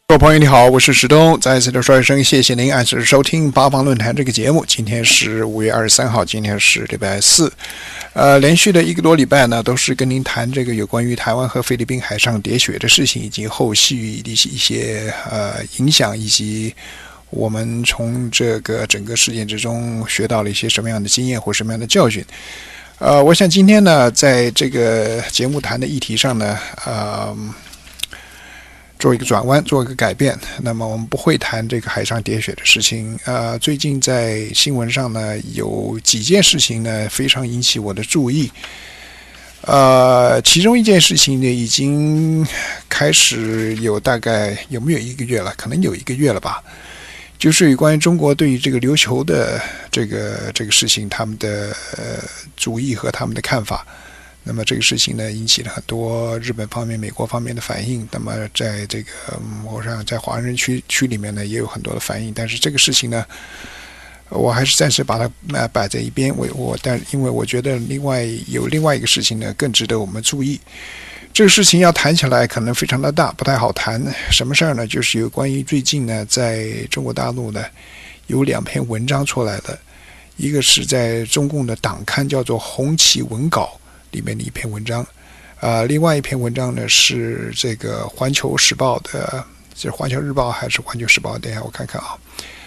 各位朋友你好，我是石东，再一次的说一声谢谢您按时收听八方论坛这个节目。今天是5月23号，今天是礼拜四，连续的1个多礼拜呢，都是跟您谈这个有关于台湾和菲律宾海上喋血的事情，以及后续的一些影响，以及我们从这个整个事件之中学到了一些什么样的经验或什么样的教训。我想今天呢，在这个节目谈的议题上呢，做一个转弯，做一个改变。那么我们不会谈这个海上喋血的事情。最近在新闻上呢，有几件事情呢，非常引起我的注意。其中一件事情呢，已经开始有大概有没有1个月了？可能有1个月了吧。就是有关于中国对于这个琉球的这个事情，他们的主意和他们的看法。那么这个事情呢，引起了很多日本方面、美国方面的反应。那么在这个我想在华人区里面呢，也有很多的反应。但是这个事情呢，我还是暂时把它摆在一边。但因为我觉得另外一个事情呢，更值得我们注意。这个事情要谈起来可能非常的大，不太好谈。什么事儿呢？就是有关于最近呢，在中国大陆呢，有2篇文章出来的，一个是在中共的党刊叫做《红旗文稿》里面的一篇文章，另外一篇文章呢是这个《环球时报》的，是《环球日报》还是《环球时报》？等一下我看看啊，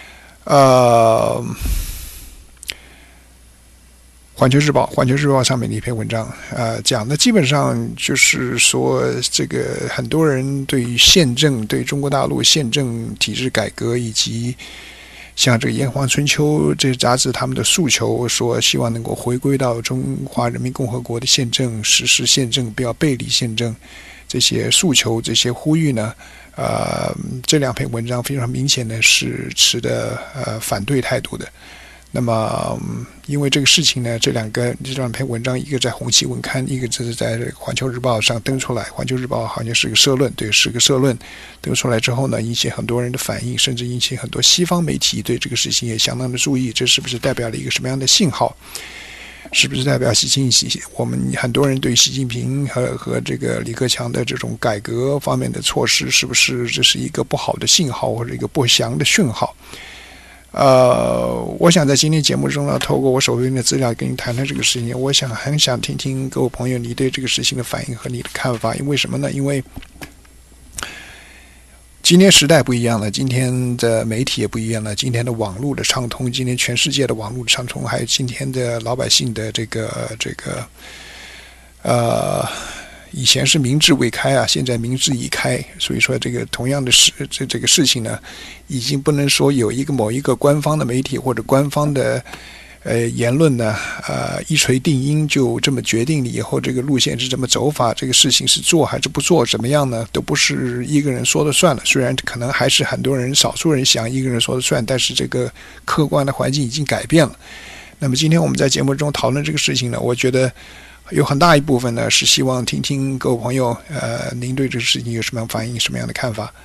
环球日报上面的一篇文章，讲的基本上就是说，这个很多人对于宪政，对中国大陆宪政体制改革，以及像这个《炎黄春秋》这些杂志他们的诉求，说希望能够回归到中华人民共和国的宪政，实施宪政，不要背离宪政，这些诉求，这些呼吁呢，这2篇文章非常明显的是持的反对态度的。那么因为这个事情呢，这两篇文章，一个在红旗文刊，一个就是在环球日报上登出来。环球日报好像是个社论，对，是个社论登出来之后呢，引起很多人的反应，甚至引起很多西方媒体对这个事情也相当的注意。这是不是代表了一个什么样的信号？是不是代表我们很多人对习近平和这个李克强的这种改革方面的措施，是不是这是一个不好的信号或者一个不祥的讯号？我想在今天节目中呢，透过我手边的资料跟你谈谈这个事情。我很想听听各位朋友你对这个事情的反应和你的看法。因为什么呢？因为今天时代不一样了，今天的媒体也不一样了，今天的网络的畅通，今天全世界的网络的畅通，还有今天的老百姓的以前是明智未开啊，现在明智已开。所以说这个同样的这个事情呢，已经不能说有某一个官方的媒体或者官方的言论呢，一锤定音就这么决定了以后这个路线是这么走法，这个事情是做还是不做，怎么样呢？都不是一个人说了算了。虽然可能还是很多人少数人想一个人说了算，但是这个客观的环境已经改变了。那么今天我们在节目中讨论这个事情呢，我觉得有很大一部分呢是希望听听各位朋友，您对这个事情有什么样的反应，什么样的看法？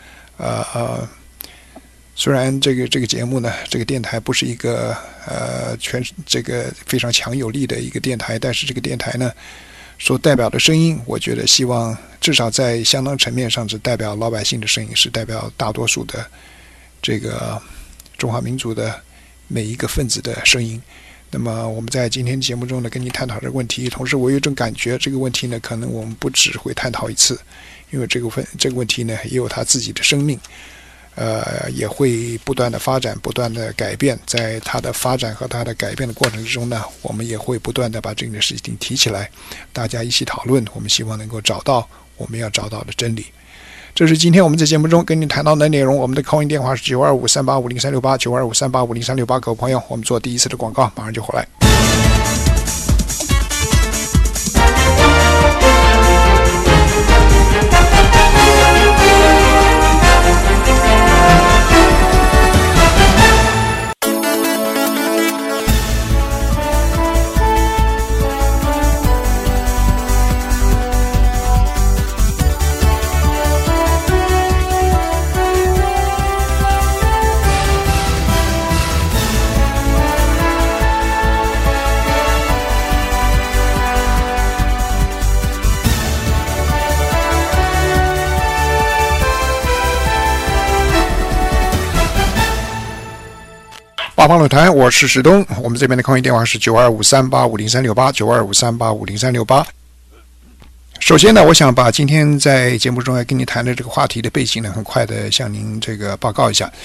虽然这个节目呢，这个电台不是一个这个非常强有力的一个电台，但是这个电台呢所代表的声音，我觉得希望至少在相当层面上是代表老百姓的声音，是代表大多数的这个中华民族的每一个分子的声音。那么我们在今天节目中呢，跟你探讨这个问题，同时我有一种感觉，这个问题呢，可能我们不只会探讨一次，因为这个问题呢，也有它自己的生命，也会不断的发展，不断的改变。在它的发展和它的改变的过程之中呢，我们也会不断的把这个事情提起来，大家一起讨论，我们希望能够找到我们要找到的真理。这是今天我们在节目中跟你谈到的内容。我们的 call in 电话是925-385-0368 925-385-0368。各位朋友，我们做第一次的广告，马上就回来。 八方论坛，我是史东。我们这边的空运电话是9253850368，9253850368。首先呢，我想把今天在节目中要跟你谈的这个话题的背景呢，很快的向您这个报告一下。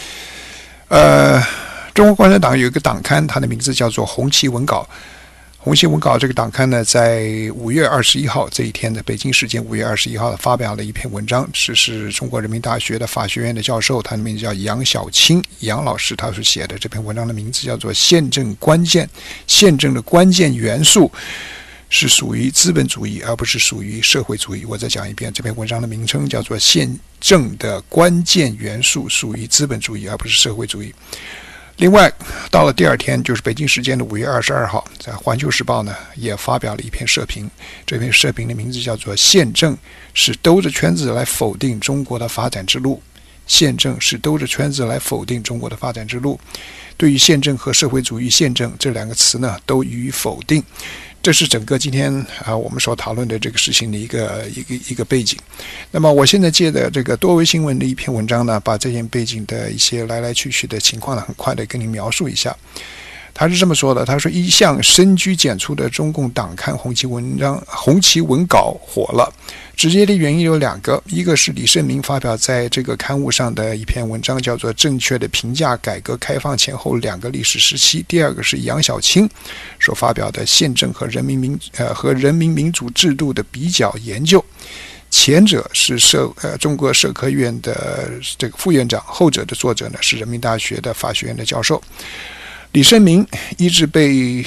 中国共产党有一个党刊，它的名字叫做《红旗文稿》。红旗文稿这个党刊呢，在5月21号这一天的北京时间5月21号发表了一篇文章，是中国人民大学的法学院的教授，他的名字叫杨晓清，杨老师他所写的这篇文章的名字叫做《宪政关键》，宪政的关键元素是属于资本主义，而不是属于社会主义。我再讲一遍，这篇文章的名称叫做《宪政的关键元素属于资本主义，而不是社会主义》。另外，到了第二天，就是北京时间的5月22号，在《环球时报》呢也发表了一篇社评。这篇社评的名字叫做"宪政是兜着圈子来否定中国的发展之路"。宪政是兜着圈子来否定中国的发展之路。对于宪政和社会主义宪政这两个词呢，都予以否定。这是整个今天我们所讨论的这个事情的一个背景。那么我现在借的这个多维新闻的一篇文章呢，把这件背景的一些来来去去的情况呢，很快的跟你描述一下。他是这么说的，他说一向深居简出的中共党刊红旗文稿火了，直接的原因有两个，一个是李胜明发表在这个刊物上的一篇文章，叫做正确的评价改革开放前后两个历史时期，第二个是杨晓清所发表的宪政和人民民主制度的比较研究。前者是中国社科院的这个副院长，后者的作者呢是人民大学的法学院的教授。李胜明一直被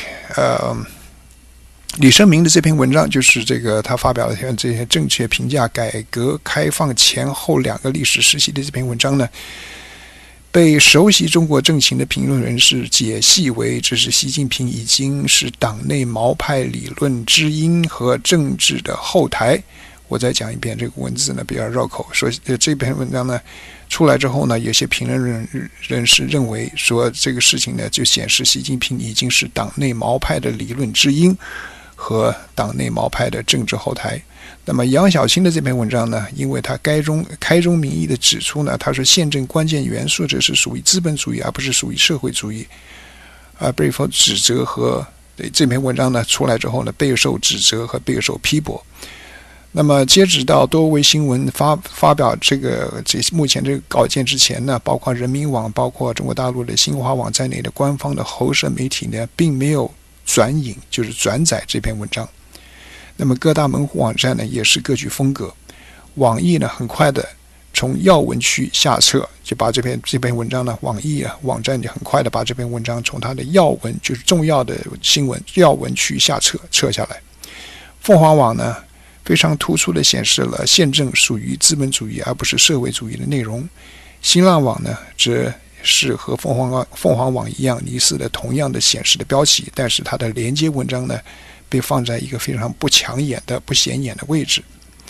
李胜明的这篇文章，就是这个他发表了这些正确评价改革开放前后两个历史时期的这篇文章呢，被熟悉中国政情的评论人士解析为这是习近平已经是党内毛派理论知音和政治的后台。我再讲一遍，这个文字呢比较绕口，说这篇文章呢出来之后呢，有些评论人士认为说这个事情呢就显示习近平已经是党内毛派的理论知音和党内毛派的政治后台。那么杨晓清的这篇文章呢，因为他开宗明义的指出呢，他说宪政关键元素这是属于资本主义而不是属于社会主义，被否指责和这篇文章呢出来之后呢，备受指责和备受批驳。那么截止到多维新闻发表目前这个稿件之前呢，包括人民网、包括中国大陆的新华网在内的官方的喉舌媒体呢，并没有转引，就是转载这篇文章。那么各大门户网站呢，也是各具风格。网易呢，很快的从要闻区下撤，就把这篇文章呢，网易网站就很快的把这篇文章从它的要闻，就是重要的新闻要闻区撤下来。凤凰网呢，非常突出地显示了宪政属于资本主义而不是社会主义的内容。新浪网呢，则是和凤凰网一样，疑似的同样的显示的标题，但是它的连接文章呢，被放在一个非常不显眼的位置。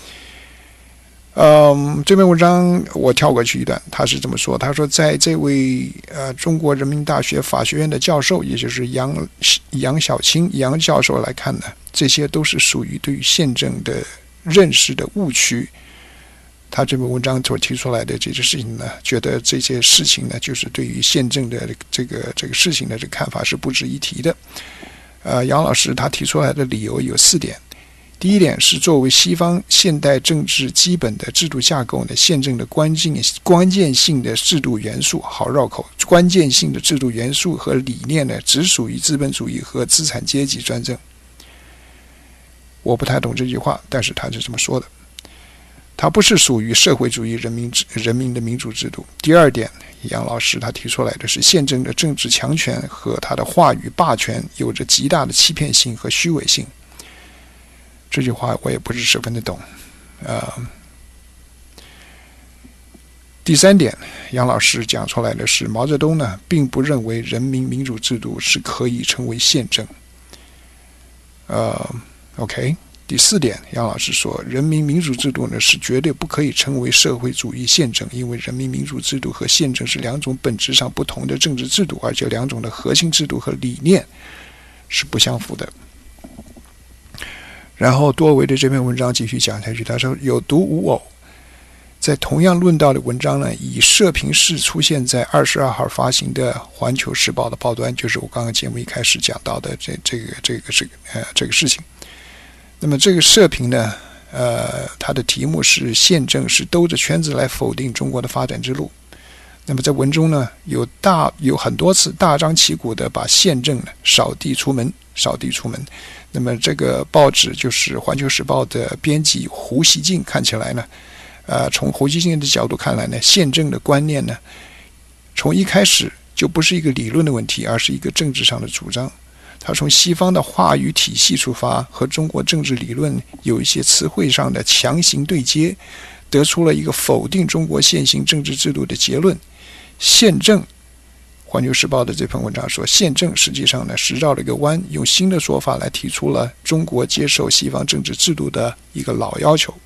这篇文章我跳过去一段，他是这么说，他说在这位中国人民大学法学院的教授，也就是杨晓清杨教授来看呢，这些都是属于对于宪政的认识的误区。他这篇文章所提出来的这些事情呢，觉得这些事情呢，就是对于宪政的这个事情的这个看法是不值一提的。杨老师他提出来的理由有4点。第一点是作为西方现代政治基本的制度架构呢，宪政的关键性的制度元素，好绕口，关键性的制度元素和理念呢，只属于资本主义和资产阶级专政。我不太懂这句话，但是他是这么说的。它不是属于社会主义人民的民主制度。第二点，杨老师他提出来的是宪政的政治强权和他的话语霸权有着极大的欺骗性和虚伪性。这句话我也不是十分的懂。第三点，杨老师讲出来的是毛泽东呢，并不认为人民民主制度是可以成为宪政。OK。第四点，杨老师说，人民民主制度呢是绝对不可以成为社会主义宪政，因为人民民主制度和宪政是两种本质上不同的政治制度，而且两种的核心制度和理念是不相符的。然后多维的这篇文章继续讲下去，他说有独无偶， 在同样论道的文章呢，以社评式出现在22号发行的《环球时报》的报端，就是我刚刚节目一开始讲到的这个事情。那么这个社评呢，它的题目是宪政是兜着圈子来否定中国的发展之路。那么在文中呢，有很多次大张旗鼓的把宪政呢扫地出门。那么这个报纸就是《环球时报》的编辑胡锡进，看起来呢，从胡锡进的角度看来呢，宪政的观念呢，从一开始就不是一个理论的问题，而是一个政治上的主张。他从西方的话语体系出发，和中国政治理论有一些词汇上的强行对接，得出了一个否定中国现行政治制度的结论。宪政，《环球时报》的这篇文章说，宪政实际上呢是绕了一个弯，用新的说法来提出了中国接受西方政治制度的一个老要求。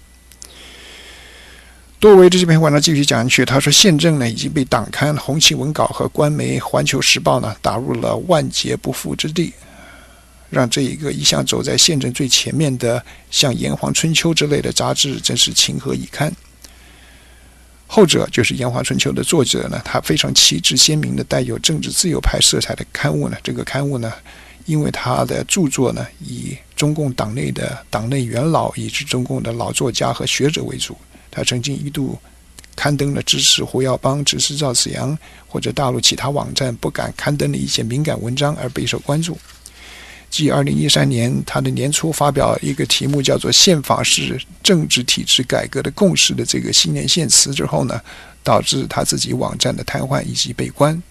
多维的这篇文章继续讲下去，他说宪政呢已经被党刊《红旗文稿》和官媒《环球时报》呢打入了万劫不复之地，让这一个一向走在宪政最前面的像《炎黄春秋》之类的杂志真是情何以堪。后者就是《炎黄春秋》的作者呢，他非常旗帜鲜明的带有政治自由派色彩的刊物呢，这个刊物呢，因为他的著作呢以中共党内元老以及中共的老作家和学者为主，他曾经一度刊登了支持胡耀邦、支持赵紫阳或者大陆其他网站不敢刊登的一些敏感文章而备受关注。继2013年他的年初发表一个题目叫做"宪法是政治体制改革的共识"的这个新年献词之后呢，导致他自己网站的瘫痪以及被关。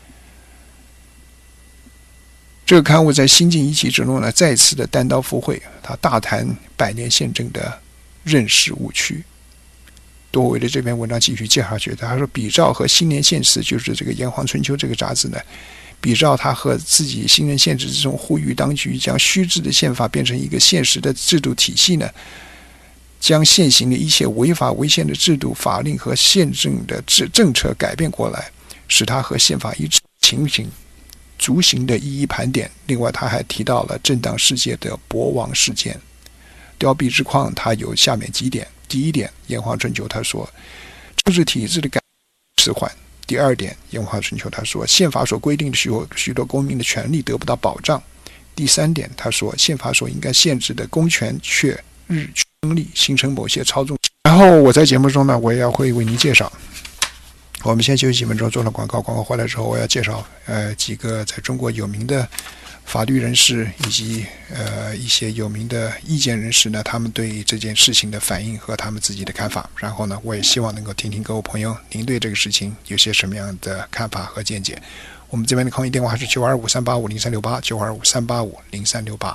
这个刊物在新近一期之中呢，再次的单刀赴会，他大谈百年宪政的认识误区。多维的这篇文章继续介绍下去，他说比照和新年献词，就是这个《炎黄春秋》这个杂志呢，比照他和自己新任宪制之中呼吁当局将虚制的宪法变成一个现实的制度体系呢，将现行的一切违法违宪的制度、法令和宪政的政策改变过来，使它和宪法一致情形逐行的一一盘点。另外他还提到了震荡世界的博王事件。凋敝之况他有下面几点。第一点，《炎黄春秋》他说政治体制的改迟缓。第二点，《炎黄春秋》他说宪法所规定的许多公民的权利得不到保障。第三点，他说宪法所应该限制的公权却日趋争利，形成某些操纵。然后我在节目中呢，我也会为您介绍。我们先休息几分钟，做了广告。广告回来之后，我要介绍几个在中国有名的法律人士以及一些有名的意见人士呢，他们对这件事情的反应和他们自己的看法。然后呢，我也希望能够听听各位朋友您对这个事情有些什么样的看法和见解。我们这边的抗议电话是925-385-0368 925-385-0368。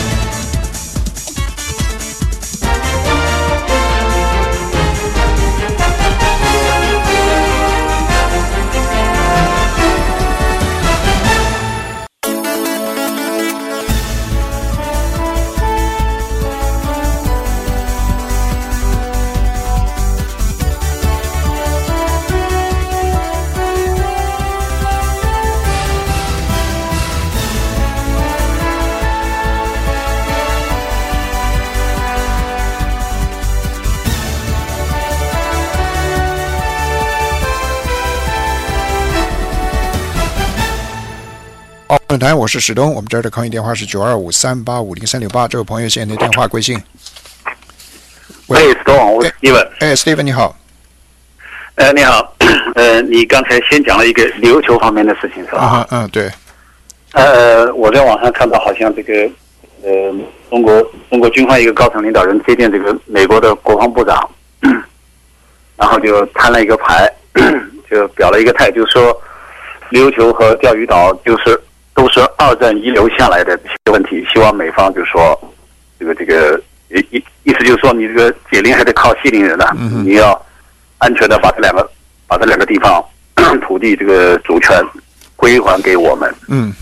论坛，我是史东，我们这儿的抗议电话是925-385-0368。这位朋友现在的电话贵姓？ 喂，史东，我是 Steven。 Steven 你好。 你好。你刚才先讲了一个琉球方面的事情是吧？ 对。 我在网上看到好像这个中国军方一个高层领导人接见这个美国的国防部长，然后就摊了一个牌，就表了一个态，就是说琉球和钓鱼岛都是二战遗留下来的这些问题，希望美方就说这个意思就是说你这个解铃还得靠系铃人啊，你要安全的把这两个地方土地这个主权归还给我们。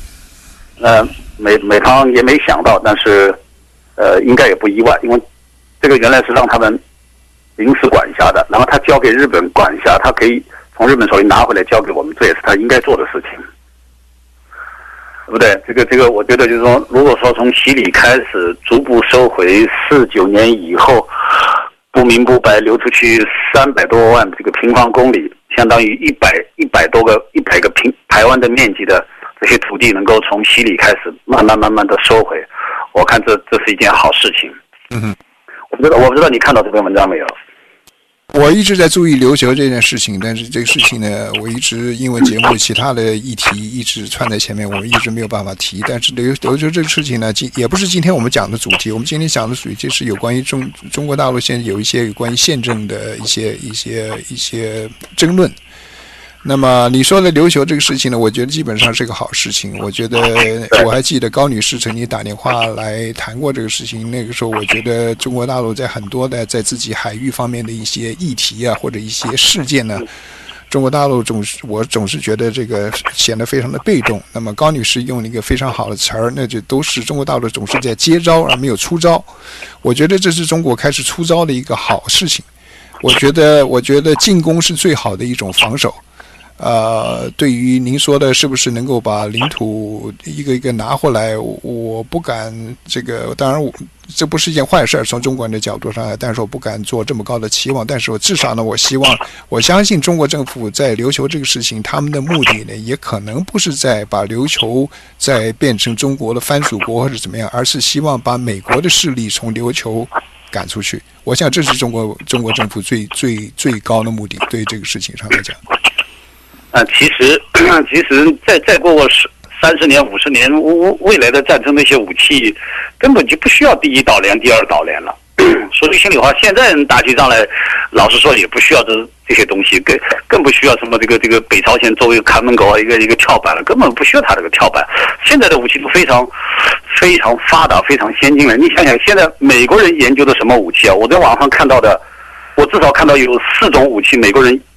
美方也没想到，但是应该也不意外，因为这个原来是让他们临时管辖的，然后他交给日本管辖，他可以从日本手里拿回来交给我们，这也是他应该做的事情。对不对？这个，我觉得就是说，如果说从西里开始逐步收回，49年以后， 不明不白流出去300多万这个平方公里，相当于100多个台湾的面积的这些土地能够从洗礼开始慢慢的收回，我看这是一件好事情。我不知道你看到这篇文章没有？ 我一直在注意琉球这件事情，但是这个事情呢，我一直因为节目其他的议题一直串在前面，我一直没有办法提。但是琉球这个事情呢，也不是今天我们讲的主题。我们今天讲的主题是有关于中国大陆现在有一些有关于宪政的一些争论。那么你说的琉球这个事情呢，我觉得基本上是个好事情。我觉得我还记得高女士曾经打电话来谈过这个事情。那个时候，我觉得中国大陆在很多的在自己海域方面的一些议题啊，或者一些事件呢，中国大陆我总是觉得这个显得非常的被动。那么高女士用了一个非常好的词儿，那就都是中国大陆总是在接招而没有出招。我觉得这是中国开始出招的一个好事情。我觉得进攻是最好的一种防守。对于您说的是不是能够把领土一个一个拿回来，我不敢这个，当然这不是一件坏事，从中国人的角度上来，但是我不敢做这么高的期望。但是我至少呢，我相信中国政府在琉球这个事情，他们的目的呢，也可能不是在把琉球再变成中国的藩属国或者怎么样，而是希望把美国的势力从琉球赶出去。我想这是中国政府最高的目的，对这个事情上来讲。 其实再过30年、50年，未来的战争那些武器根本就不需要第一岛链、第二岛链了。说句心里话，现在人打起仗来，老实说也不需要这些东西，更不需要什么这个北朝鲜作为看门狗一个跳板了，根本不需要它这个跳板。现在的武器都非常发达、非常先进了。你想想，现在美国人研究的什么武器啊？我在网上看到的，我至少看到有4种武器，美国人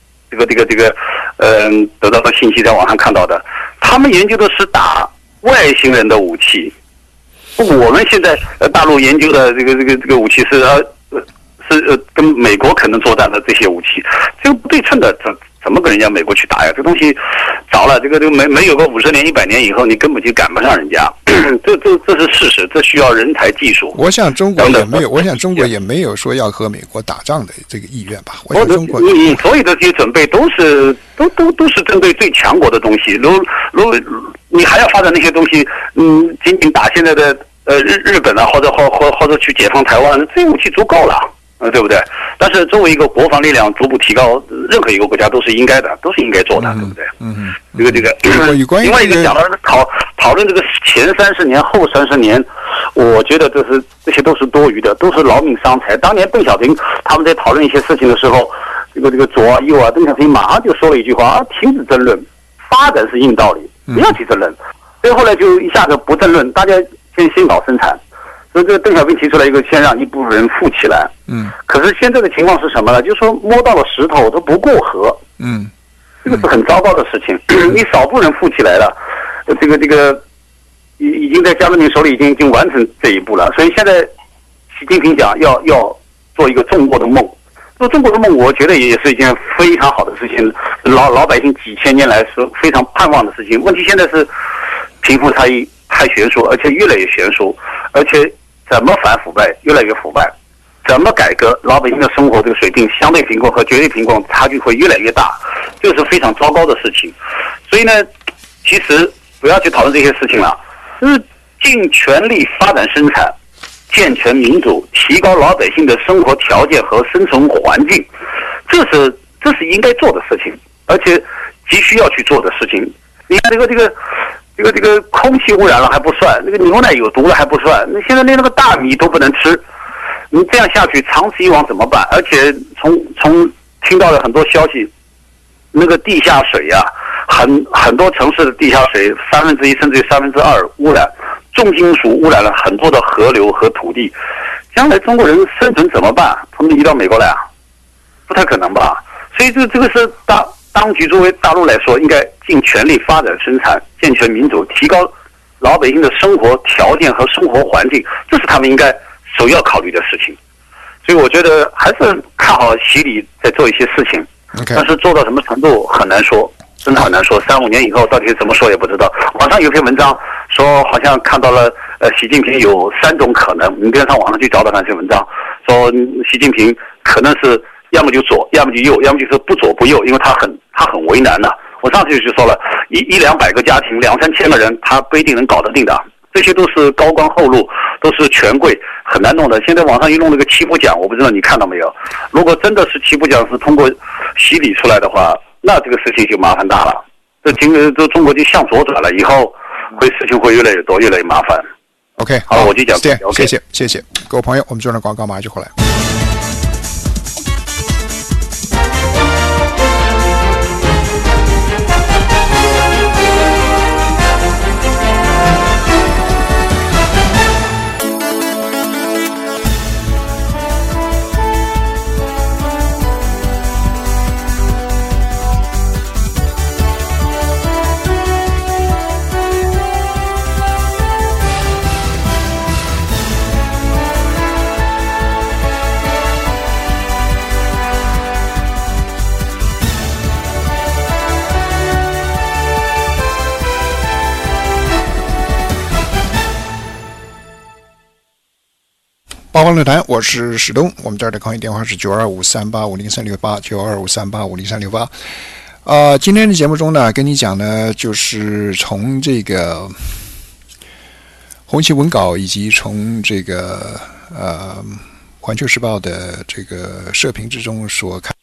得到的信息在网上看到的，他们研究的是打外星人的武器。我们现在大陆研究的这个武器是跟美国可能作战的这些武器，这个不对称的，怎么跟人家美国去打呀？这东西早了，这个没有个50年、100年以后，你根本就赶不上人家。这是事实，这需要人才技术。 我想中国也没有说要和美国打仗的这个意愿吧。我想中国你所有的这些准备都是针对最强国的东西。如你还要发展那些东西，仅仅打现在的日本啊，或者去解放台湾，这些武器足够了。对不对？但是作为一个国防力量逐步提高，任何一个国家都是应该的，都是应该做的，对不对？这个。另外一个讲到讨论这个前30年、后30年，我觉得这些都是多余的，都是劳民伤财。当年邓小平他们在讨论一些事情的时候，这个左啊右啊，邓小平马上就说了一句话：停止争论，发展是硬道理，不要去争论。所以后来就一下子不争论，大家先搞生产。所以这个邓小平提出来一个，先让一部分人富起来。可是现在的情况是什么呢？就是说摸到了石头都不过河。这个是很糟糕的事情。你少部分人富起来了，这个已经在江泽民手里已经完成这一步了。所以现在习近平讲要做一个中国的梦。做中国的梦，我觉得也是一件非常好的事情。老百姓几千年来是非常盼望的事情。问题现在是贫富差异太悬殊，而且越来越悬殊，而且怎么反腐败越来越腐败，怎么改革老百姓的生活这个水平，相对贫困和绝对贫困差距会越来越大，这是非常糟糕的事情。所以呢，其实不要去讨论这些事情了，就是尽全力发展生产，健全民主，提高老百姓的生活条件和生存环境，这是应该做的事情，而且急需要去做的事情。你看这个空气污染了还不算，那个牛奶有毒了还不算，那现在连那个大米都不能吃，你这样下去长此以往怎么办？而且从听到了很多消息，那个地下水啊，很多城市的地下水1/3甚至于2/3污染，重金属污染了很多的河流和土地，将来中国人生存怎么办？他们移到美国来啊？不太可能吧？所以这个是当局作为大陆来说，应该尽全力发展生产，健全民主，提高老百姓的生活条件和生活环境，这是他们应该首要考虑的事情。所以我觉得还是看好习李在做一些事情，但是做到什么程度很难说，真的很难说。3-5年以后到底怎么说也不知道。网上有篇文章说，好像看到了习近平有3种可能，你跟上网上去找找那些文章，说习近平可能是要么就左，要么就右，要么就是不左不右，因为他很为难的。我上次就说了，一两百个家庭，2、3千个人，他不一定能搞得定的。这些都是高官厚禄，都是权贵，很难弄的。现在网上又弄了个七步奖，我不知道你看到没有？如果真的是七步奖是通过洗礼出来的话，那这个事情就麻烦大了。这中国就向左转了，以后事情会越来越多，越来越麻烦。 OK， 好，我就讲这样。OK， 谢谢各位朋友，我们做完广告马上就回来。八方论坛，我是史东。我们这儿的抗议电话是9253850368，9253850368。今天的节目中呢，跟你讲呢，就是从这个红旗文稿以及从这个环球时报的这个社评之中所看，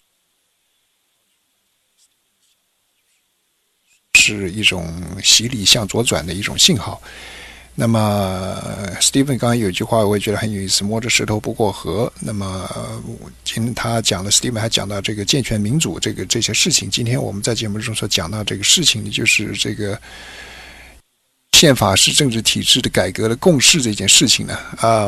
是一种洗礼向左转的一种信号。那么 Stephen 刚刚有一句话我也觉得很有意思，摸着石头不过河。那么今天他讲了 Stephen 还讲到这个健全民主这些事情。今天我们在节目中所讲到这个事情，就是这个宪法是政治体制的改革的共识这件事情呢，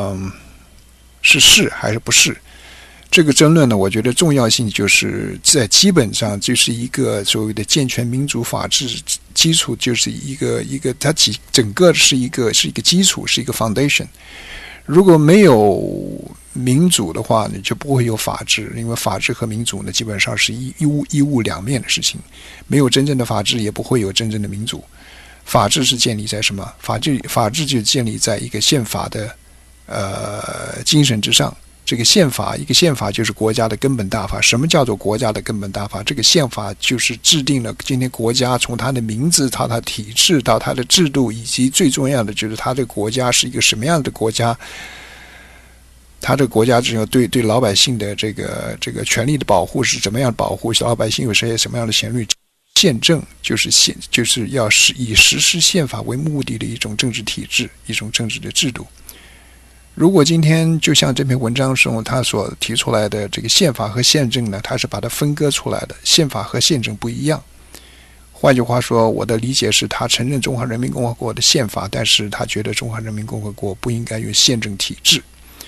是还是不是？这个争论呢，我觉得重要性就是在基本上就是一个所谓的健全民主法治基础，就是一个它整个是一个基础，是一个 foundation。如果没有民主的话，你就不会有法治，因为法治和民主呢基本上是一物两面的事情。没有真正的法治，也不会有真正的民主。法治是建立在什么？法治就建立在一个宪法的精神之上。这个宪法就是国家的根本大法。什么叫做国家的根本大法？这个宪法就是制定了今天国家从它的名字到它的体制到它的制度，以及最重要的就是它的国家是一个什么样的国家。它这个国家只有对老百姓的这个权利的保护是怎么样保护，老百姓有些什么样的权利。宪政就是要以实施宪法为目的的一种政治体制，一种政治的制度。如果今天就像这篇文章中他所提出来的这个宪法和宪政呢，他是把它分割出来的，宪法和宪政不一样。换句话说，我的理解是他承认中华人民共和国的宪法，但是他觉得中华人民共和国不应该有宪政体制。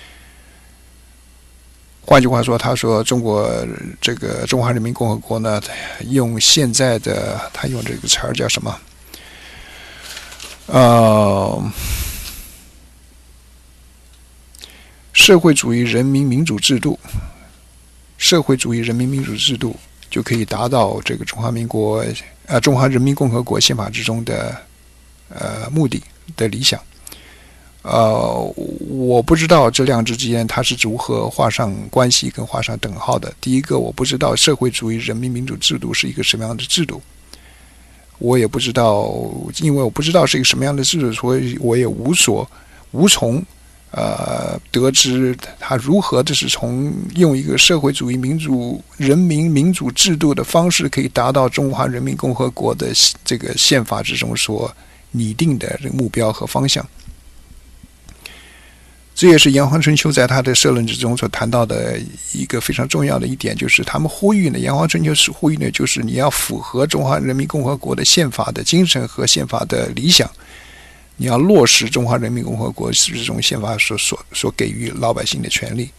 换句话说，他说中华人民共和国呢，用现在的他用这个词儿叫什么？社会主义人民民主制度就可以达到这个中华人民共和国宪法之中的目的的理想。我不知道这两者之间它是如何画上关系跟画上等号的。第一个，我不知道社会主义人民民主制度是一个什么样的制度，我也不知道，因为我不知道是一个什么样的制度，所以我也无从得知他如何的是从用一个社会主义人民民主制度的方式，可以达到中华人民共和国的这个宪法之中所拟定的这个目标和方向。这也是炎黄春秋在他的社论之中所谈到的一个非常重要的一点，就是他们呼吁呢，炎黄春秋是呼吁呢，就是你要符合中华人民共和国的宪法的精神和宪法的理想。你要落实中华人民共和国这种宪法所给予老百姓的权利。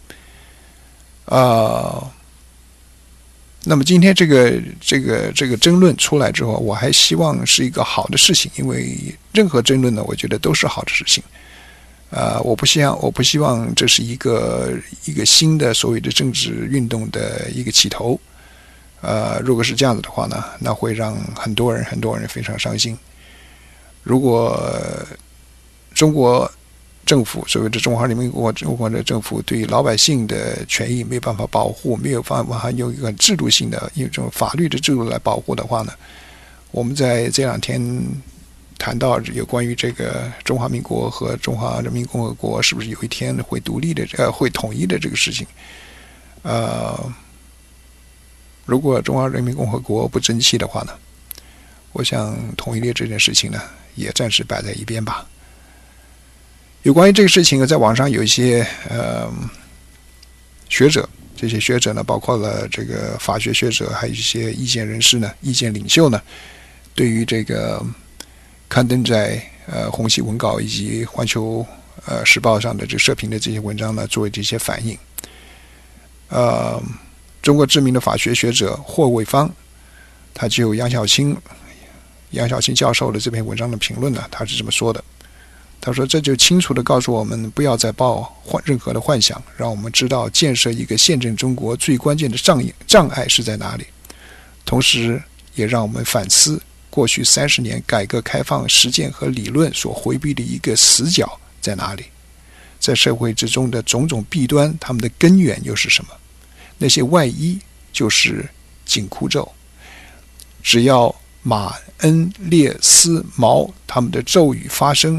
那么今天这个争论出来之后，我还希望是一个好的事情，因为任何争论呢，我觉得都是好的事情。我不希望这是一个新的所谓的政治运动的一个起头。如果是这样子的话呢，那会让很多人非常伤心。如果中国政府，所谓的中华人民共和国的政府对老百姓的权益没有办法保护，没有办法用一个制度性的一种法律的制度来保护的话呢，我们在这两天谈到有关于这个中华民国和中华人民共和国是不是有一天会独立的会统一的这个事情，如果中华人民共和国不争气的话呢，我想统一的这件事情呢也暂时摆在一边吧。有关于这个事情，在网上有一些学者，这些学者呢，包括了这个法学学者，还有一些意见人士呢、意见领袖呢，对于这个刊登在红旗文稿以及环球时报上的这社评的这些文章呢，作为这些反应。中国知名的法学学者霍卫方，他就杨晓清教授的这篇文章的评论呢，他是这么说的。他说：“这就清楚地告诉我们，不要再抱任何的幻想，让我们知道建设一个宪政中国最关键的障碍是在哪里。同时，也让我们反思过去30年改革开放实践和理论所回避的一个死角在哪里。在社会之中的种种弊端，它们的根源又是什么？那些外衣就是紧箍咒。只要马、恩、列、斯、毛他们的咒语发生，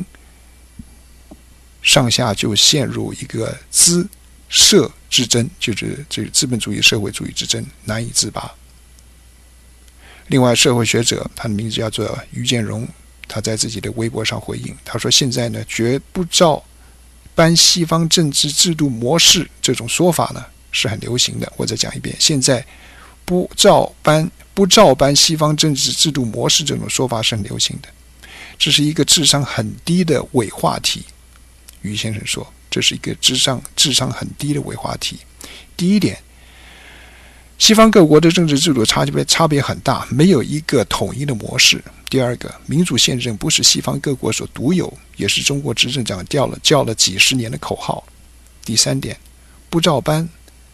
上下就陷入一个资社之争，就是这个资本主义社会主义之争，难以自拔。”另外，社会学者他的名字叫做于建荣，他在自己的微博上回应，他说：“现在呢，绝不照搬西方政治制度模式这种说法呢是很流行的。我再讲一遍，现在不照搬西方政治制度模式这种说法是很流行的，这是一个智商很低的伪话题。”于先生说，这是一个智商很低的伪话题。第一点，西方各国的政治制度差别很大，没有一个统一的模式。第二个，民主宪政不是西方各国所独有，也是中国执政党叫了几十年的口号。第三点，不照搬。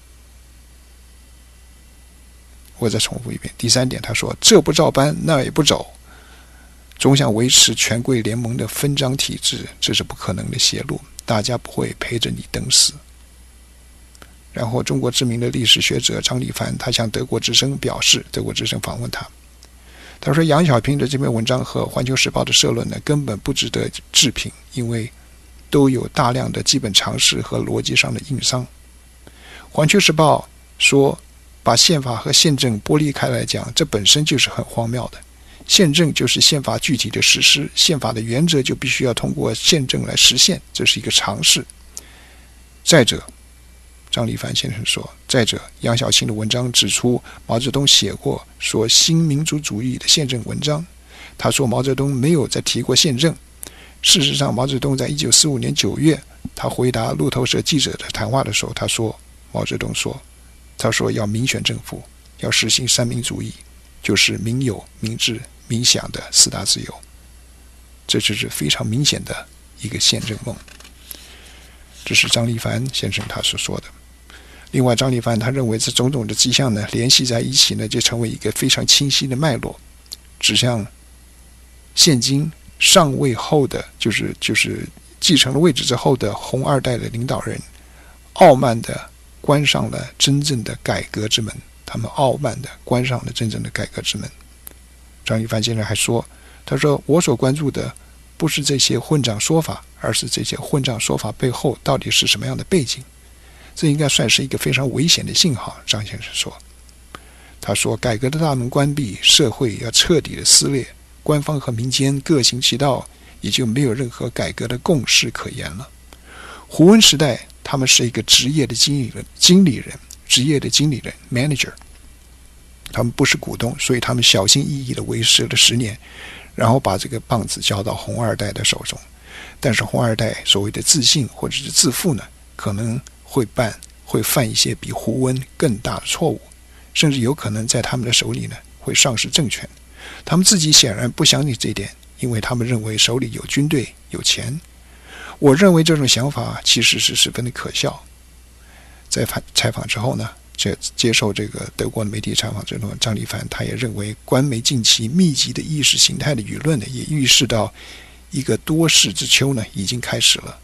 我再重复一遍。第三点，他说这不照搬，那也不走，总想维持权贵联盟的分赃体制，这是不可能的邪路，大家不会陪着你等死。然后中国知名的历史学者张立凡，他向德国之声表示，德国之声访问他说杨小平的这篇文章和环球时报的社论呢，根本不值得置评，因为都有大量的基本常识和逻辑上的硬伤。环球时报说把宪法和宪政剥离开来讲，这本身就是很荒谬的。宪政就是宪法具体的实施，宪法的原则就必须要通过宪政来实现，这是一个常识。再者，张立凡先生说，再者，杨晓清的文章指出，毛泽东写过说新民主主义的宪政文章。他说毛泽东没有再提过宪政。事实上，毛泽东在1945年9月，他回答路透社记者的谈话的时候，毛泽东说，他说要民选政府，要实行三民主义，就是民有、民治、民享的4大自由。这就是非常明显的一个宪政梦。这是张立凡先生他所说的。另外，张立凡他认为这种种的迹象呢，联系在一起呢，就成为一个非常清晰的脉络，指向现今上位后的，就是继承了位置之后的红二代的领导人，傲慢的关上了真正的改革之门。他们傲慢的关上了真正的改革之门。张立凡先生还说，他说我所关注的不是这些混账说法，而是这些混账说法背后到底是什么样的背景。这应该算是一个非常危险的信号，张先生说。他说，改革的大门关闭，社会要彻底的撕裂，官方和民间各行其道，也就没有任何改革的共识可言了。胡温时代，他们是一个职业的经理人 manager， 他们不是股东，所以他们小心翼翼地维持了10年，然后把这个棒子交到红二代的手中。但是红二代所谓的自信或者是自负呢，可能会犯一些比胡温更大的错误，甚至有可能在他们的手里呢会丧失政权。他们自己显然不相信这一点，因为他们认为手里有军队有钱。我认为这种想法其实是十分的可笑。在采访之后呢，接受这个德国的媒体采访之后，张立凡他也认为，官媒近期密集的意识形态的舆论呢，也预示到一个多事之秋呢已经开始了。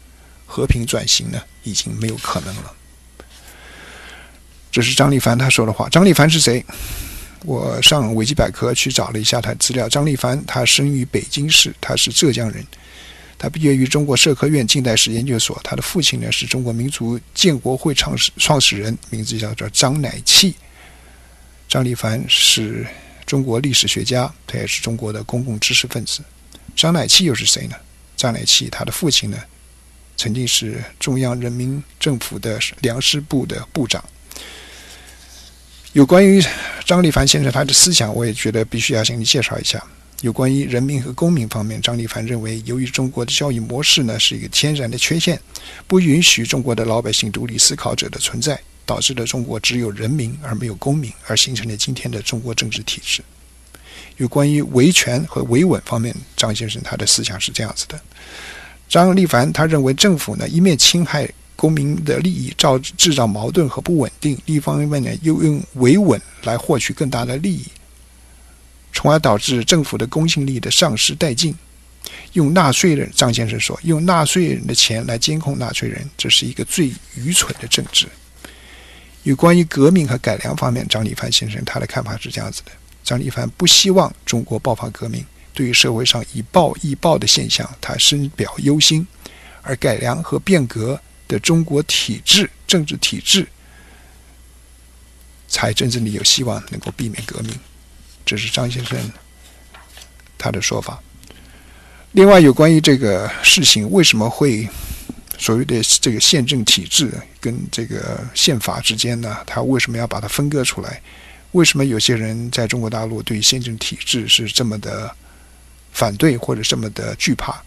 和平转型呢，已经没有可能了。这是张立凡他说的话。张立凡是谁？我上维基百科去找了一下他的资料。张立凡他生于北京市，他是浙江人，他毕业于中国社科院近代史研究所。他的父亲呢是中国民族建国会创始人，名字叫做张乃器。张立凡是中国历史学家，他也是中国的公共知识分子。张乃器又是谁呢？张乃器他的父亲呢曾经是中央人民政府的粮食部的部长。有关于张立凡先生他的思想，我也觉得必须要向你介绍一下。有关于人民和公民方面，张立凡认为，由于中国的教育模式呢是一个天然的缺陷，不允许中国的老百姓独立思考者的存在，导致了中国只有人民而没有公民，而形成了今天的中国政治体制。有关于维权和维稳方面，张先生他的思想是这样子的。张立凡他认为，政府呢一面侵害公民的利益，制造矛盾和不稳定，另一方面呢又用维稳来获取更大的利益，从而导致政府的公信力的丧失殆尽。用纳税人，张先生说，用纳税人的钱来监控纳税人，这是一个最愚蠢的政治。有关于革命和改良方面，张立凡先生他的看法是这样子的。张立凡不希望中国爆发革命，对于社会上以暴易暴的现象，他深表忧心，而改良和变革的中国体制、政治体制，才真正的有希望能够避免革命。这是张先生他的说法。另外，有关于这个事情为什么会所谓的这个宪政体制跟这个宪法之间呢？他为什么要把它分割出来？为什么有些人在中国大陆对宪政体制是这么的反对或者这么的惧怕？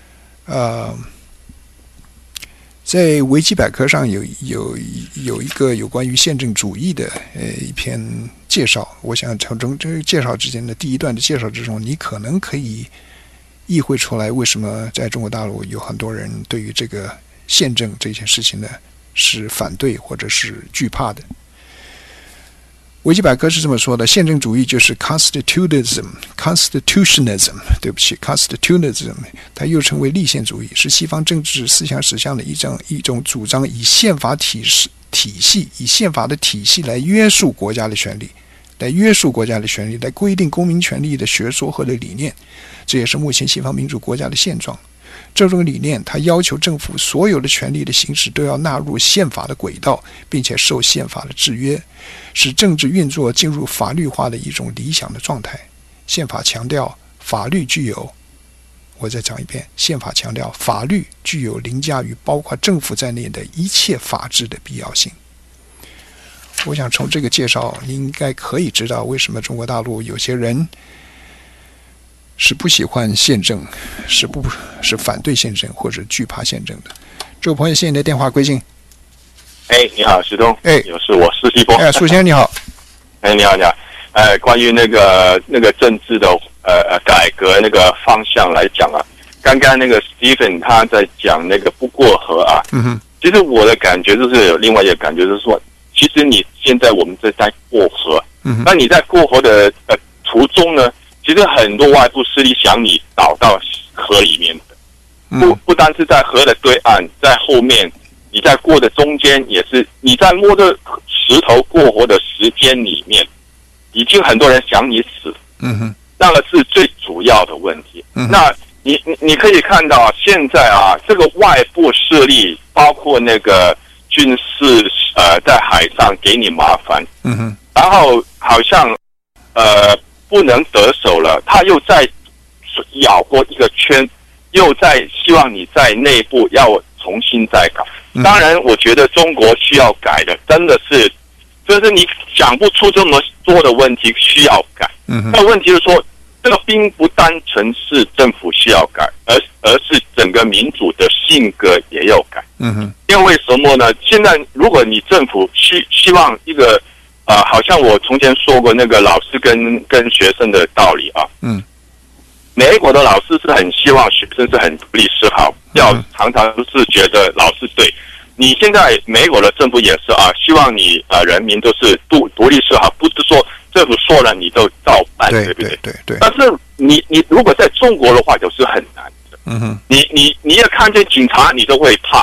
在维基百科上有一个有关于宪政主义的一篇介绍。我想从这个介绍之间的第一段的介绍之中，你可能可以意会出来为什么在中国大陆有很多人对于这个宪政这件事情呢是反对或者是惧怕的。维基百科是这么说的：宪政主义就是 constitutionalism， 对不起 constitutionalism， 它又称为立宪主义，是西方政治思想史上的一种主张以宪法体系，以宪法的体系来约束国家的权利，来规定公民权利的学说和的理念。这也是目前西方民主国家的现状。这种理念，它要求政府所有的权利的行使都要纳入宪法的轨道，并且受宪法的制约，使政治运作进入法律化的一种理想的状态。宪法强调法律具有，我再讲一遍，宪法强调法律具有凌驾于包括政府在内的一切法治的必要性。我想从这个介绍，你应该可以知道为什么中国大陆有些人是不喜欢宪政，是反对宪政或者惧怕宪政的。这位朋友，谢谢你的电话归进。 你好，石东。有事，我是西波。 苏先生你好。 你好。关于那个政治的改革那个方向来讲啊，刚刚那个 Stephen 他在讲那个不过河啊。其实我的感觉就是有另外一个感觉，就是说，其实你现在我们在过河，那你在过河的途中呢？其实很多外部势力想你倒到河里面的，不单是在河的对岸，在后面，你在过的中间也是，你在摸着石头过河的时间里面，已经很多人想你死，那个是最主要的问题。那你可以看到现在啊，这个外部势力包括那个军事在海上给你麻烦，然后好像不能得手了，他又在咬过一个圈，又在希望你在内部要重新再改。当然，我觉得中国需要改的，真的是，就是你想不出这么多的问题需要改。那问题是说，这个并不单纯是政府需要改，而是整个民主的性格也要改。因为什么呢？现在如果你政府希望一个好像我从前说过那个老师跟学生的道理啊。美国的老师是很希望学生是很独立思考，要常常是觉得老师对。你现在美国的政府也是啊，希望你人民都是独立思考，不是说政府说了你都照办，对不对？对。但是你如果在中国的话，就是很难的。你也看见警察，你都会怕，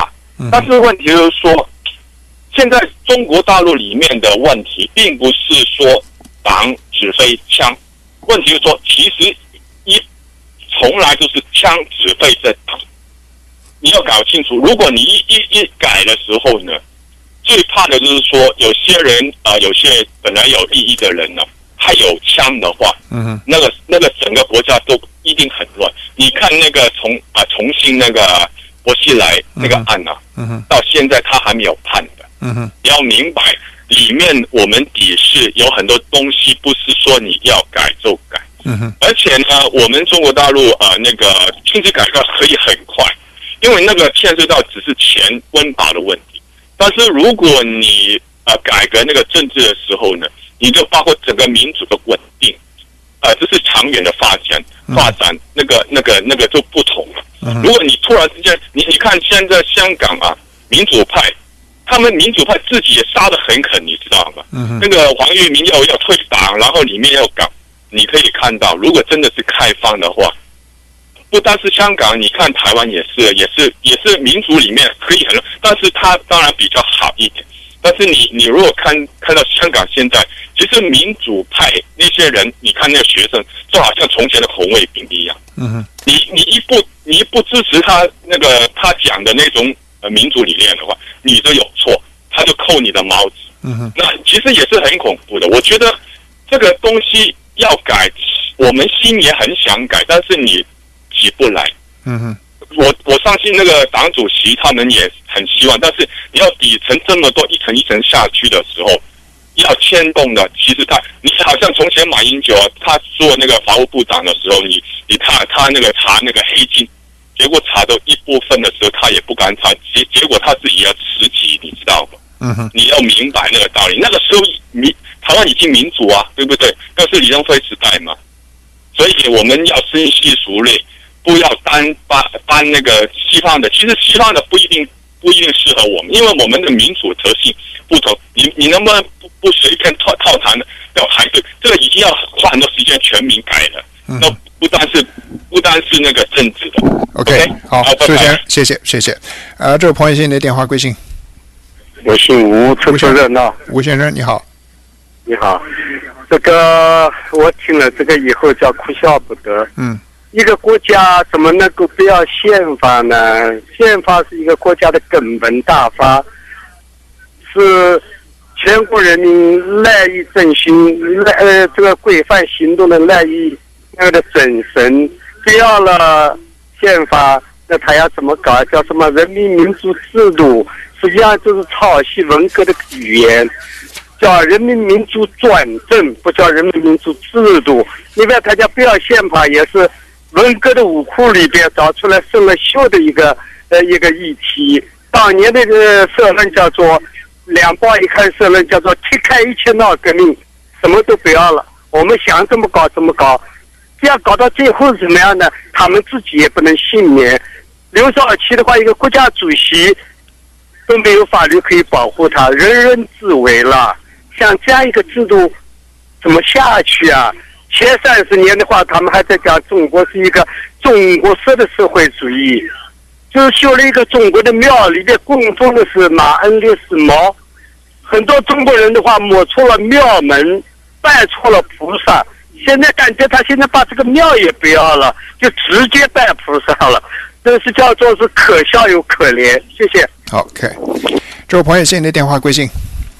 但是问题就是说，现在中国大陆里面的问题，并不是说党指挥枪，问题是说，其实从来都是枪指挥着党。你要搞清楚，如果你一改的时候呢，最怕的就是说，有些人有些本来有利益的人呢，他有枪的话，那个整个国家都一定很乱。你看那个重新那个薄熙来那个案啊，到现在他还没有判的。你要明白，里面我们底是有很多东西，不是说你要改就改。而且呢，我们中国大陆那个经济改革可以很快，因为那个牵涉到只是钱温饱的问题。但是如果你改革那个政治的时候呢，你就包括整个民主的稳定，这是长远的发展，那个就不同了。如果你突然之间，你看现在香港啊，民主派，他们民主派自己也杀得很狠，你知道吗？那个黄毓民要退党，然后里面要搞，你可以看到，如果真的是开放的话，不单是香港，你看台湾也是民主里面可以很，但是它当然比较好一点。但是你如果看到香港现在，其实民主派那些人，你看那个学生，就好像从前的红卫兵一样。你一不支持他那个他讲的那种民主理念的话，你就有错，他就扣你的帽子。那其实也是很恐怖的。我觉得这个东西要改，我们心也很想改，但是你起不来。我相信那个党主席他们也很希望，但是你要底层这么多一层一层下去的时候，要牵动的，其实你好像从前马英九他做那个法务部长的时候，他那个查那个黑金，结果查到一部分的时候，他也不敢查，结果他自己要辞职，你知道吗？你要明白那个道理。那个时候台湾已经民主啊，对不对？那是李登辉时代嘛，所以我们要深细熟虑。不要单搬那个西方的，其实西方的不一定适合我们，因为我们的民主特性不同。你能不能不随便套谈的要排队？这个已经要花很多时间全民改了。那不单是那个政治的。 OK， 好，苏先生，谢谢。这位朋友，现在电话贵姓？ 我姓吴，凑凑热闹。 吴先生，你好。 你好，这个我听了这个以后叫哭笑不得。一个国家怎么能够不要宪法呢？宪法是一个国家的根本大法，是全国人民赖以振兴、这个规范行动的赖以那个的精神。不要了宪法，那他要怎么搞？叫什么人民民主制度？实际上就是抄袭文革的语言，叫人民民主转正，不叫人民民主制度。另外，他叫不要宪法，也是文革的武库里边找出来生了锈的一个议题。当年那个社论叫做两报一刊社论叫做踢开一切闹革命，什么都不要了，我们想怎么搞怎么搞。这样搞到最后是怎么样呢？他们自己也不能幸免。刘少奇的话，一个国家主席都没有法律可以保护他，人人自危了。像这样一个制度怎么下去啊？前30年的话，他们还在讲中国是一个中国式的社会主义，就是修了一个中国的庙，里面供奉的是马恩烈士毛。很多中国人的话摸错了庙门，拜错了菩萨。现在感觉他现在把这个庙也不要了，就直接拜菩萨了，这是叫做是可笑又可怜。谢谢。 OK， 这位朋友，现在的电话贵姓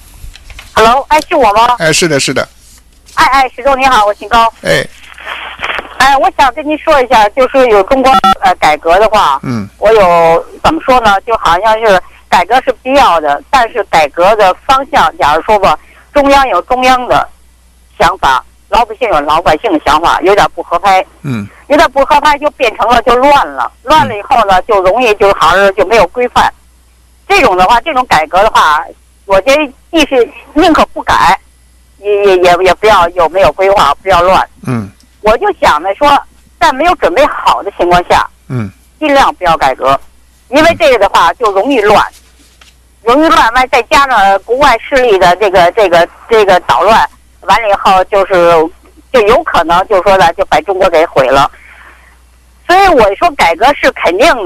？Hello， 是我吗？ 是的，是的。 石忠你好，我姓高。我想跟您说一下，就是有中国改革的话，我有怎么说呢？就好像是改革是必要的，但是改革的方向，假如说吧，中央有中央的想法，老百姓有老百姓的想法，有点不合拍。有点不合拍就变成了就乱了，乱了以后呢，就容易就好像就没有规范。这种的话，这种改革的话，我觉得既是宁可不改。也不要有没有规划，不要乱。我就想着说，在没有准备好的情况下，尽量不要改革，因为这个的话就容易乱，完再加上国外势力的这个捣乱，完了以后就有可能就说呢就把中国给毁了。所以我说改革是肯定的，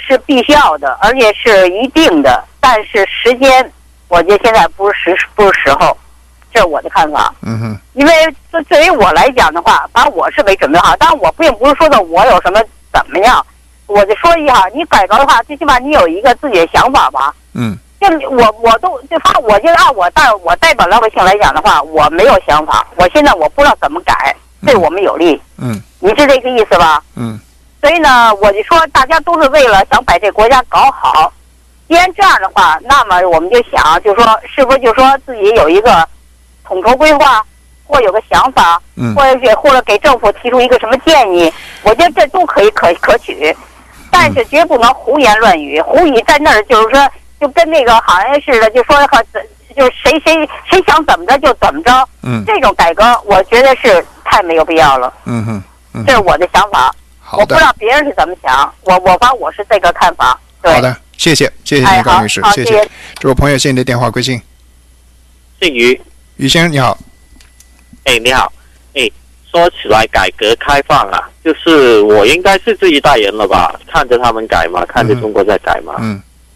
是必要的，而且是一定的，但是时间，我觉得现在不是时候，这是我的看法。因为对于我来讲的话，反正我是没准备好，但我并不是说的我有什么怎么样，我就说一下，你改革的话，最起码你有一个自己的想法吧。就我都就反正我就按我代表老百姓来讲的话，我没有想法，我现在我不知道怎么改，对我们有利。你是这个意思吧？所以呢，我就说大家都是为了想把这国家搞好。既然这样的话，那么我们就想，就说是不是就说自己有一个统筹规划，或有个想法，或者给政府提出一个什么建议，我觉得这都可以可取，但是绝不能胡言乱语。胡语在那儿就是说，就跟那个好像似的，就说就是谁想怎么着就怎么着。这种改革我觉得是太没有必要了。这是我的想法。我不知道别人是怎么想，反正我是这个看法。对， 好的，谢谢您，高女士，谢谢。这位朋友，谢谢你的电话贵姓？ 姓于， 于先生你好。 你好。说起来改革开放啊，就是我应该是这一代人了吧，看着他们改嘛，看着中国在改嘛。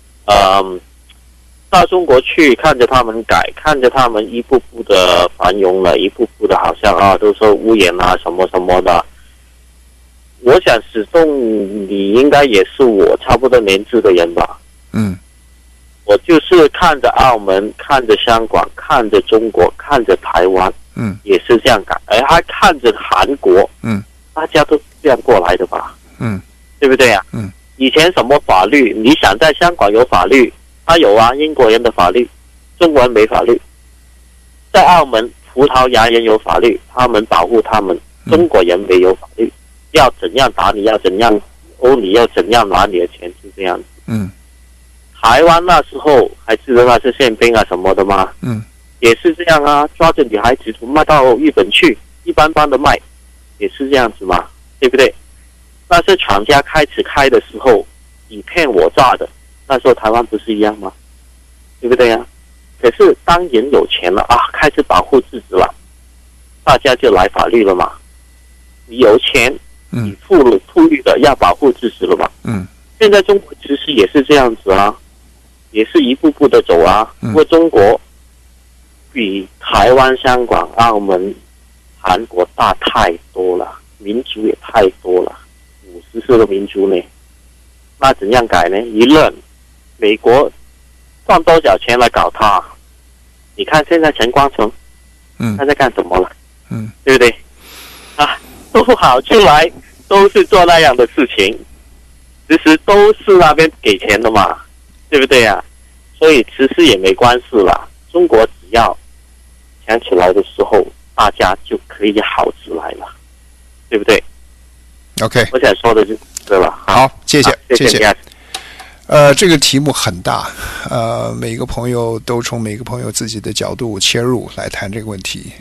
到中国去看着他们改，看着他们一步步的繁荣了，一步步的好像都说屋檐啊什么什么的。我想始终你应该也是我差不多年纪的人吧。我就是看着澳门，看着香港，看着中国，看着台湾，也是这样改，还看着韩国，大家都这样过来的吧，对不对啊？以前什么法律，你想在香港有法律，他有啊，英国人的法律，中国人没法律。在澳门，葡萄牙人有法律，他们保护他们，中国人没有法律。要怎样打你，要怎样殴你，要怎样拿你的钱，是这样子。台湾那时候还记得那是宪兵啊什么的吗？也是这样啊，抓着女孩子卖到日本去，一般般的卖，也是这样子嘛，对不对？那是厂家开始开的时候，你骗我诈的，那时候台湾不是一样吗？对不对呀？可是当人有钱了啊，开始保护自己了，大家就来法律了嘛。你有钱。你富裕的要保护自己了嘛？现在中国其实也是这样子啊，也是一步步的走啊。不过中国比台湾、香港、澳门、韩国大太多了，民族也太多了，54个民族呢。那怎样改呢？一论美国赚多少钱来搞它？你看现在陈光诚，他在干什么了？对不对？都好出来，都是做那样的事情，其实都是那边给钱的嘛，对不对啊？所以其实也没关系啦。中国只要强起来的时候，大家就可以好起来了，对不对 ？OK， 我想说的就对了。 好，谢谢， 谢谢。 这个题目很大，每个朋友都从每个朋友自己的角度切入来谈这个问题，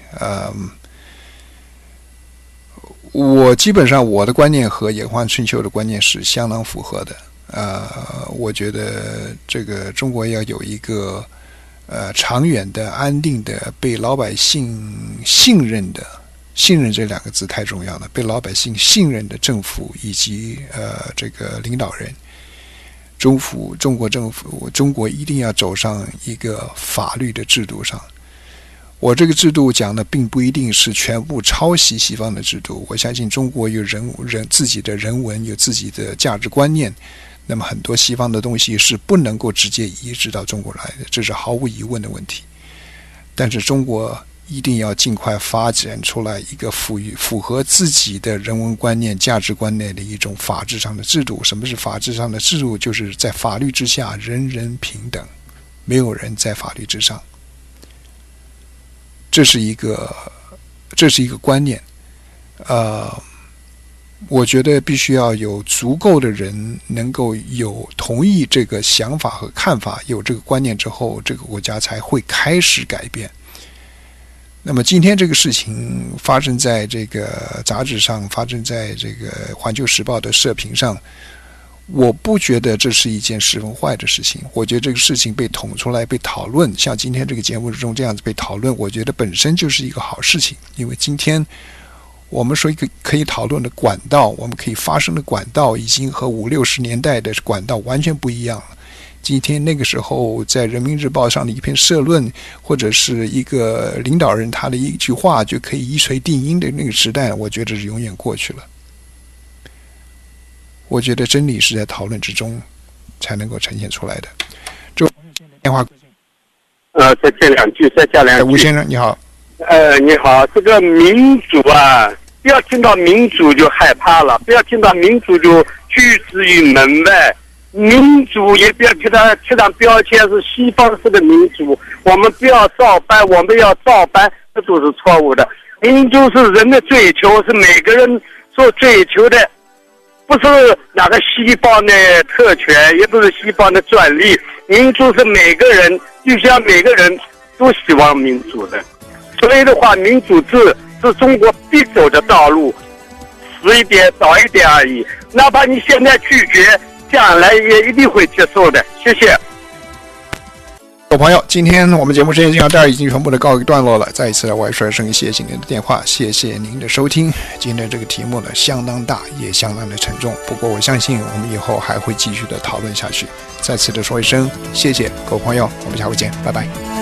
我基本上我的观念和野花春秋的观念是相当符合的。我觉得这个中国要有一个长远的、安定的、被老百姓信任的“信任”这两个字太重要了，被老百姓信任的政府以及这个领导人，中国政府，中国一定要走上一个法律的制度上。我这个制度讲的并不一定是全部抄袭西方的制度，我相信中国有自己的人文，有自己的价值观念，那么很多西方的东西是不能够直接移植到中国来的，这是毫无疑问的问题。但是中国一定要尽快发展出来一个符合自己的人文观念、价值观念的一种法治上的制度。什么是法治上的制度？就是在法律之下人人平等，没有人在法律之上。这是一个观念，我觉得必须要有足够的人能够有同意这个想法和看法，有这个观念之后，这个国家才会开始改变。那么今天这个事情发生在这个杂志上，发生在这个《环球时报》的社评上，我不觉得这是一件十分坏的事情。我觉得这个事情被捅出来、被讨论，像今天这个节目中这样子被讨论，我觉得本身就是一个好事情。因为今天我们说一个可以讨论的管道，我们可以发声的管道，已经和50、60年代的管道完全不一样了。今天那个时候在人民日报上的一篇社论，或者是一个领导人他的一句话就可以一锤定音的那个时代，我觉得是永远过去了。我觉得真理是在讨论之中才能够呈现出来的。这位电话再接两句，再加两句。 吴先生你好。 你好，这个民主啊，不要听到民主就害怕了，不要听到民主就拒之于门外。民主也不要给它贴上标签是西方式的民主，我们不要照搬，我们要照搬，这都是错误的。民主是人的追求，是每个人所追求的，不是哪个西方的特权，也不是西方的专利。民主是每个人，就像每个人都希望民主的。所以的话，民主制是中国必走的道路，迟一点早一点而已。哪怕你现在拒绝，将来也一定会接受的。谢谢。 各位朋友，今天我们节目时间到这儿已经全部的告一段落了。再一次我也说声谢谢您的电话，谢谢您的收听。今天这个题目呢相当大，也相当的沉重，不过我相信我们以后还会继续的讨论下去。再次的说一声谢谢各位朋友，我们下回见，拜拜。